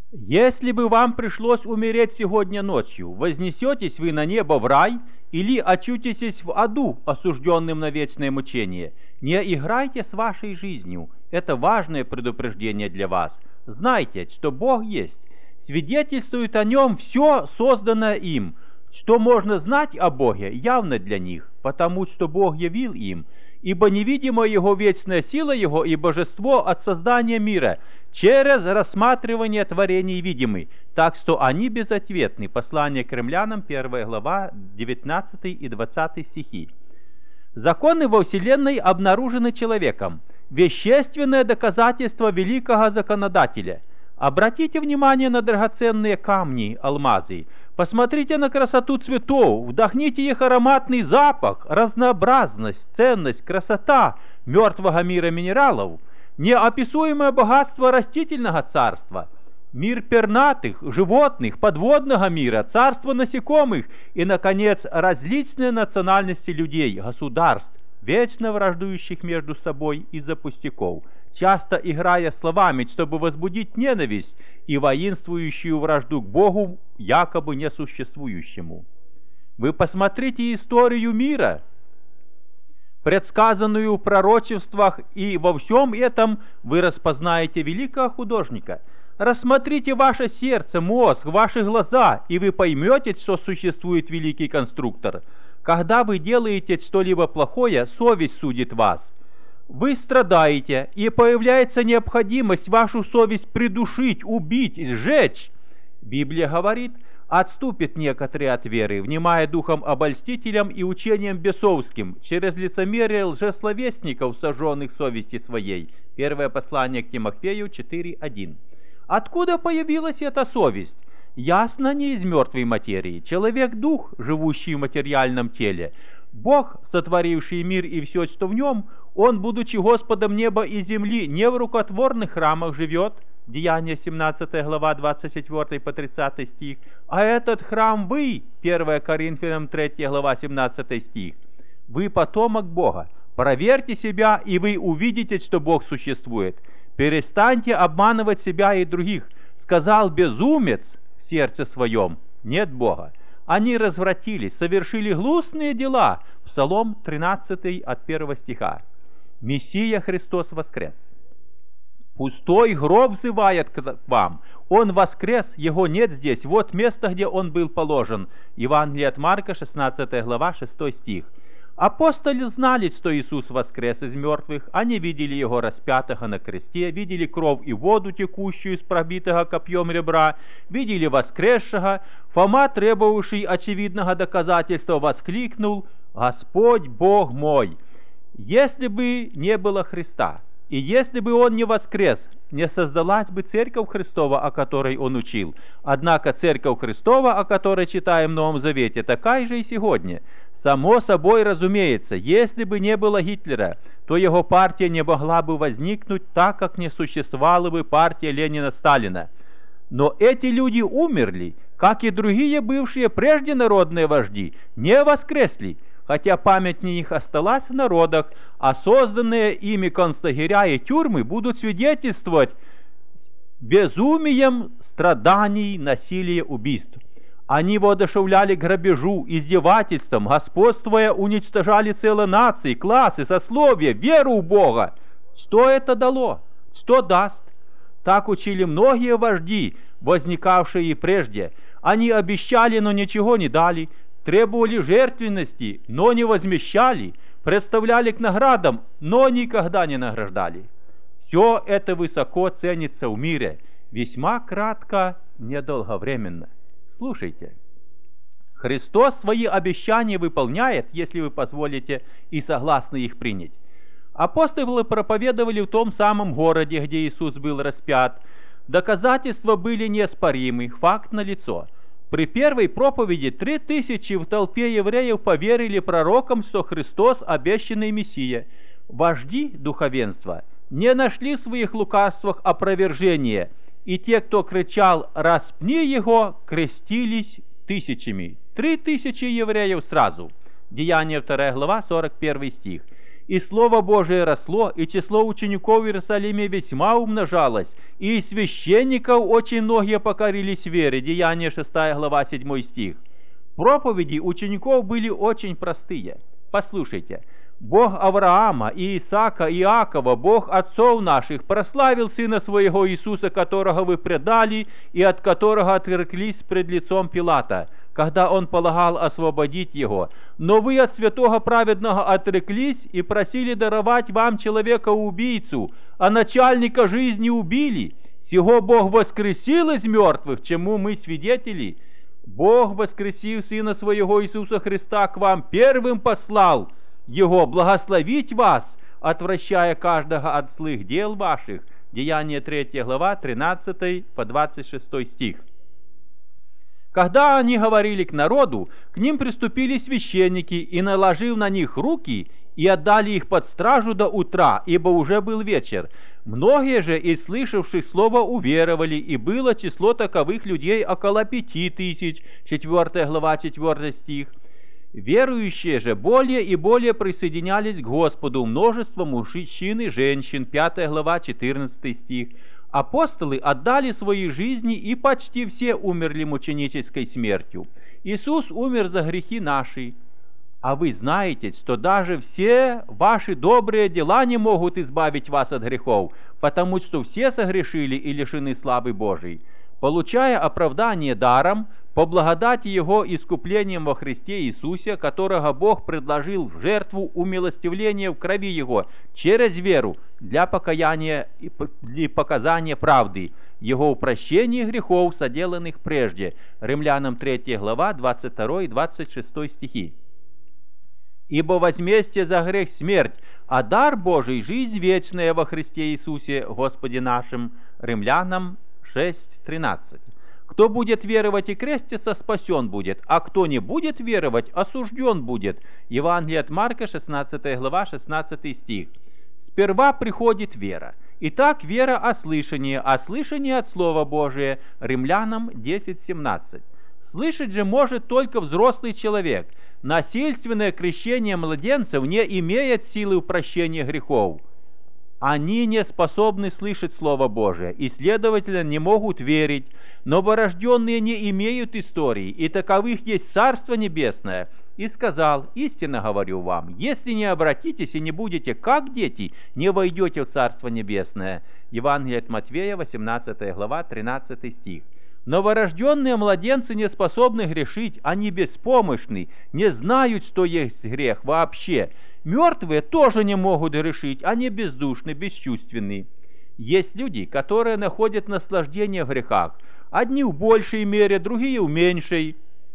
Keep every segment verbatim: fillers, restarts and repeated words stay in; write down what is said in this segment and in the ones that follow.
Если бы вам пришлось умереть сегодня ночью, вознесетесь вы на небо в рай или очутитесь в аду, осужденным на вечное мучение? Не играйте с вашей жизнью. Это важное предупреждение для вас. Знайте, что Бог есть. Свидетельствует о Нем все, созданное им. Что можно знать о Боге, явно для них, потому что Бог явил им. Ибо невидима Его вечная сила Его и божество от создания мира через рассматривание творений видимы, так что они безответны. Послание к римлянам, первая глава, девятнадцатый и двадцатый стихи. Законы во Вселенной обнаружены человеком, вещественное доказательство великого законодателя. Обратите внимание на драгоценные камни, алмазы. Посмотрите на красоту цветов, вдохните их ароматный запах, разнообразность, ценность, красота мертвого мира минералов, неописуемое богатство растительного царства, мир пернатых, животных, подводного мира, царство насекомых и, наконец, различные национальности людей, государств, вечно враждующих между собой из-за пустяков, часто играя словами, чтобы возбудить ненависть и воинствующую вражду к Богу, якобы несуществующему. Вы посмотрите историю мира, предсказанную в пророчествах, и во всем этом вы распознаете великого художника. Рассмотрите ваше сердце, мозг, ваши глаза, и вы поймете, что существует великий конструктор. Когда вы делаете что-либо плохое, совесть судит вас. Вы страдаете, и появляется необходимость вашу совесть придушить, убить, сжечь. Библия говорит, отступит некоторые от веры, внимая духом обольстителям и учением бесовским, через лицемерие лжесловесников, сожженных совести своей. Первое послание к Тимофею четыре один. Откуда появилась эта совесть? Ясно, не из мертвой материи. Человек-дух, живущий в материальном теле. Бог, сотворивший мир и все, что в нем, Он, будучи Господом неба и земли, не в рукотворных храмах живет, Деяния семнадцатая глава, двадцать четвёртый по тридцатый стих, а этот храм вы, первое Коринфянам третья глава, семнадцатый стих. Вы потомок Бога. Проверьте себя, и вы увидите, что Бог существует. Перестаньте обманывать себя и других. Сказал безумец в сердце своем: нет Бога. Они развратились, совершили гнусные дела. Псалом тринадцатый от первого стиха. Мессия Христос воскрес. Пустой гроб взывает к вам. Он воскрес, Его нет здесь. Вот место, где Он был положен. Евангелие от Марка, шестнадцатая глава, шестой стих. Апостолы знали, что Иисус воскрес из мертвых. Они видели Его распятого на кресте, видели кровь и воду, текущую из пробитого копьем ребра, видели воскресшего. Фома, требовавший очевидного доказательства, воскликнул: «Господь Бог мой!» Если бы не было Христа, и если бы Он не воскрес, не создалась бы Церковь Христова, о которой Он учил. Однако Церковь Христова, о которой читаем в Новом Завете, такая же и сегодня. Само собой разумеется, если бы не было Гитлера, то его партия не могла бы возникнуть, так как не существовала бы партия Ленина-Сталина. Но эти люди умерли, как и другие бывшие прежде народные вожди, не воскресли, хотя память о них осталась в народах, а созданные ими концлагеря и тюрьмы будут свидетельствовать безумием страданий, насилия, убийств. Они воодушевляли грабежу, издевательством, господствуя, уничтожали целые нации, классы, сословия, веру в Бога. Что это дало? Что даст? Так учили многие вожди, возникавшие и прежде. Они обещали, но ничего не дали, требовали жертвенности, но не возмещали, представляли к наградам, но никогда не награждали. Все это высоко ценится в мире, весьма кратко, недолговременно. Слушайте, Христос свои обещания выполняет, если вы позволите и согласны их принять. Апостолы проповедовали в том самом городе, где Иисус был распят. Доказательства были неоспоримы, факт налицо. При первой проповеди три тысячи в толпе евреев поверили пророкам, что Христос обещанный Мессия. Вожди духовенства не нашли в своих лукавствах опровержения, и те, кто кричал «распни его», крестились тысячами. Три тысячи евреев сразу. Деяния вторая глава, сорок первый стих. И Слово Божие росло, и число учеников в Иерусалиме весьма умножалось, и священников очень многие покорились вере. Деяния шестая глава, седьмой стих. Проповеди учеников были очень простые. Послушайте. Бог Авраама, и Исаака, и Иакова, Бог отцов наших, прославил Сына Своего Иисуса, которого вы предали, и от которого отреклись пред лицом Пилата, когда он полагал освободить его. Но вы от святого праведного отреклись и просили даровать вам человека-убийцу, а начальника жизни убили. Сего Бог воскресил из мертвых, чему мы свидетели. Бог, воскресив Сына Своего Иисуса Христа, к вам первым послал Его благословить вас, отвращая каждого от злых дел ваших. Деяния третья глава, тринадцатый по двадцать шестой стих. Когда они говорили к народу, к ним приступили священники, и, наложив на них руки, и отдали их под стражу до утра, ибо уже был вечер. Многие же из слышавших слово уверовали, и было число таковых людей около пяти тысяч. четвёртая глава, четвёртый стих. Верующие же более и более присоединялись к Господу, множество мужчин и женщин. пятая глава, четырнадцатый стих. Апостолы отдали свои жизни, и почти все умерли мученической смертью. Иисус умер за грехи наши. А вы знаете, что даже все ваши добрые дела не могут избавить вас от грехов, потому что все согрешили и лишены славы Божией. Получая оправдание даром, по благодати Его искуплением во Христе Иисусе, которого Бог предложил в жертву умилостивления в крови Его через веру для покаяния и показания правды, Его прощения грехов, соделанных прежде. Римлянам третья глава, двадцать второй и двадцать шестой стихи. Ибо возмездие за грех смерть, а дар Божий жизнь вечная во Христе Иисусе Господе нашим. Римлянам шесть тринадцать. Кто будет веровать и креститься, спасен будет, а кто не будет веровать, осужден будет. Евангелие от Марка, шестнадцатая глава, шестнадцатый стих. Сперва приходит вера. Итак, вера о слышании, а слышание от Слова Божия. Римлянам десять семнадцать. Слышать же может только взрослый человек. Насильственное крещение младенцев не имеет силы в прощении грехов. Они не способны слышать Слово Божие и, следовательно, не могут верить. Новорожденные не имеют истории, и таковых есть Царство Небесное. И сказал: истинно говорю вам, если не обратитесь и не будете как дети, не войдете в Царство Небесное. Евангелие от Матфея, восемнадцатая глава, тринадцатый стих. Новорожденные младенцы не способны грешить, они беспомощны, не знают, что есть грех вообще. Мертвые тоже не могут грешить, они бездушны, бесчувственны. Есть люди, которые находят наслаждение в грехах, одни в большей мере, другие в меньшей.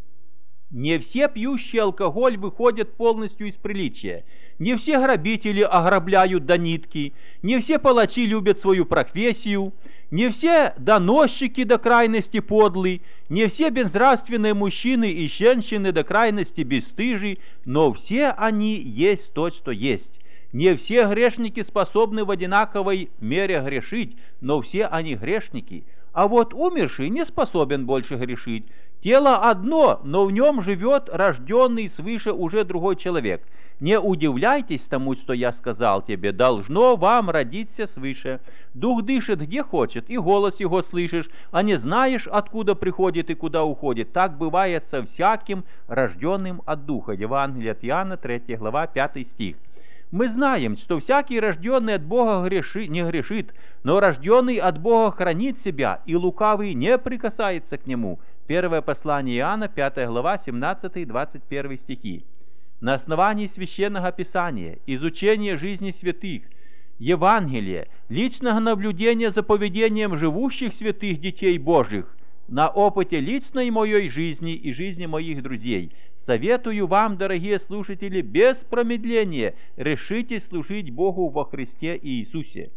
Не все пьющие алкоголь выходят полностью из приличия. Не все грабители ограбляют до нитки. Не все палачи любят свою профессию. Не все доносчики до крайности подлы. Не все безнравственные мужчины и женщины до крайности бесстыжи. Но все они есть то, что есть. Не все грешники способны в одинаковой мере грешить, но все они грешники. А вот умерший не способен больше грешить. Тело одно, но в нем живет рожденный свыше уже другой человек. Не удивляйтесь тому, что я сказал тебе, должно вам родиться свыше. Дух дышит где хочет, и голос его слышишь, а не знаешь, откуда приходит и куда уходит. Так бывает со всяким рожденным от Духа. Евангелие от Иоанна, третья глава, пятый стих. Мы знаем, что всякий рожденный от Бога греши, не грешит, но рожденный от Бога хранит себя, и лукавый не прикасается к нему. Первое послание Иоанна, пятая глава, семнадцатый и двадцать первый стихи. На основании Священного Писания, изучения жизни святых, Евангелия, личного наблюдения за поведением живущих святых детей Божьих, на опыте личной моей жизни и жизни моих друзей, советую вам, дорогие слушатели, без промедления решите служить Богу во Христе Иисусе.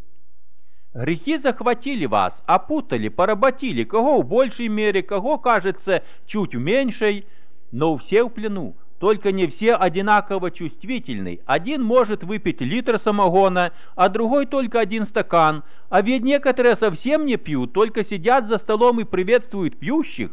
Грехи захватили вас, опутали, поработили, кого в большей мере, кого, кажется, чуть в меньшей, но все в плену. Только не все одинаково чувствительны. Один может выпить литр самогона, а другой только один стакан. А ведь некоторые совсем не пьют, только сидят за столом и приветствуют пьющих.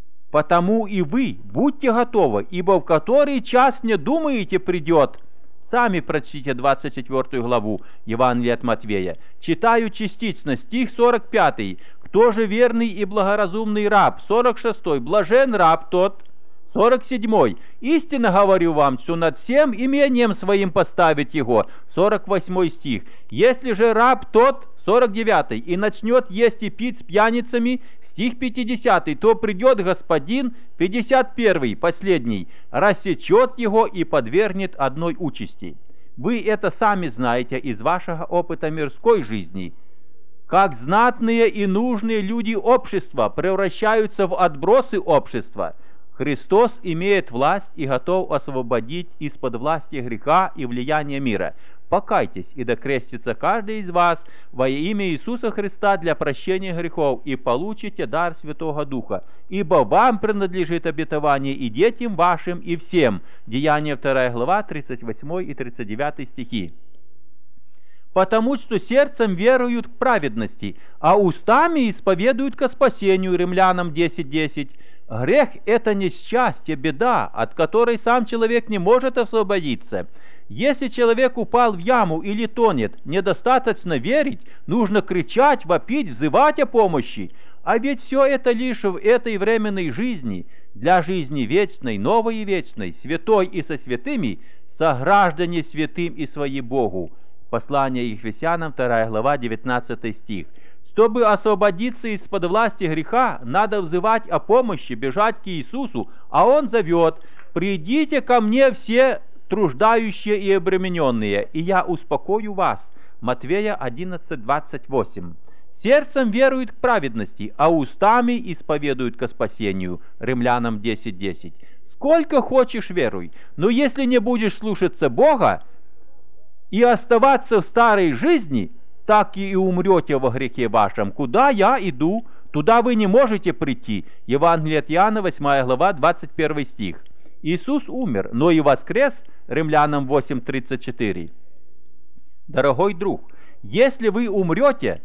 Потому и вы будьте готовы, ибо в который час не думаете придет Сами прочтите двадцать четвёртую главу Евангелия от Матвея. Читаю частично, стих сорок пятый. «Кто же верный и благоразумный раб?» сорок шестой. «Блажен раб тот». сорок седьмой. «Истинно говорю вам, что над всем имением своим поставить его». сорок восьмой стих. «Если же раб тот», сорок девятый, «и начнет есть и пить с пьяницами», стих пятидесятый, «то придет господин», пятьдесят первый, последний, «рассечет его и подвергнет одной участи». Вы это сами знаете из вашего опыта мирской жизни. Как знатные и нужные люди общества превращаются в отбросы общества. Христос имеет власть и готов освободить из-под власти греха и влияния мира. Покайтесь, и да крестится каждый из вас во имя Иисуса Христа для прощения грехов, и получите дар Святого Духа, ибо вам принадлежит обетование и детям вашим, и всем. Деяния вторая глава, тридцать восьмой и тридцать девятый стихи. Потому что сердцем веруют к праведности, а устами исповедуют ко спасению. Римлянам десять десять. Грех – это несчастье, беда, от которой сам человек не может освободиться. Если человек упал в яму или тонет, недостаточно верить, нужно кричать, вопить, взывать о помощи. А ведь все это лишь в этой временной жизни. Для жизни вечной, новой и вечной, святой и со святыми, сограждане святым и свои Богу. Послание Ефесянам, вторая глава, девятнадцатый стих. Чтобы освободиться из-под власти греха, надо взывать о помощи, бежать к Иисусу, а Он зовет: «Придите ко мне все труждающие и обремененные, и я успокою вас». Матвея одиннадцать двадцать восемь. Сердцем веруют к праведности, а устами исповедуют ко спасению. Римлянам десять десять. Сколько хочешь веруй, но если не будешь слушаться Бога и оставаться в старой жизни, так и умрете во грехе вашем. Куда я иду, туда вы не можете прийти. Евангелие от Иоанна, восьмая глава, двадцать первый стих. Иисус умер, но и воскрес. Римлянам восемь тридцать четыре. Дорогой друг, если вы умрете,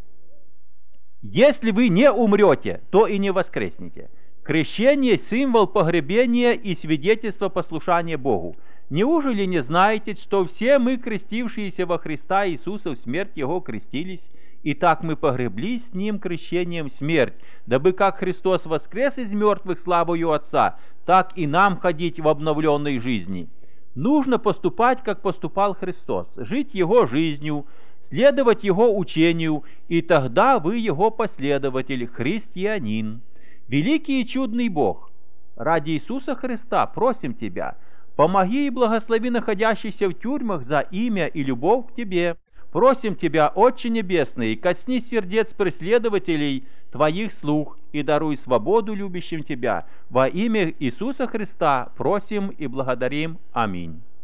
если вы не умрете, то и не воскреснете. Крещение – символ погребения и свидетельство послушания Богу. Неужели не знаете, что все мы, крестившиеся во Христа Иисуса, в смерть Его крестились, и так мы погреблись с Ним крещением в смерть, дабы как Христос воскрес из мертвых славою Отца, так и нам ходить в обновленной жизни? Нужно поступать, как поступал Христос, жить Его жизнью, следовать Его учению, и тогда вы Его последователь, христианин. Великий и чудный Бог, ради Иисуса Христа просим Тебя, помоги и благослови находящихся в тюрьмах за имя и любовь к Тебе. Просим Тебя, Отче Небесный, коснись сердец преследователей Твоих слуг и даруй свободу любящим Тебя. Во имя Иисуса Христа просим и благодарим. Аминь.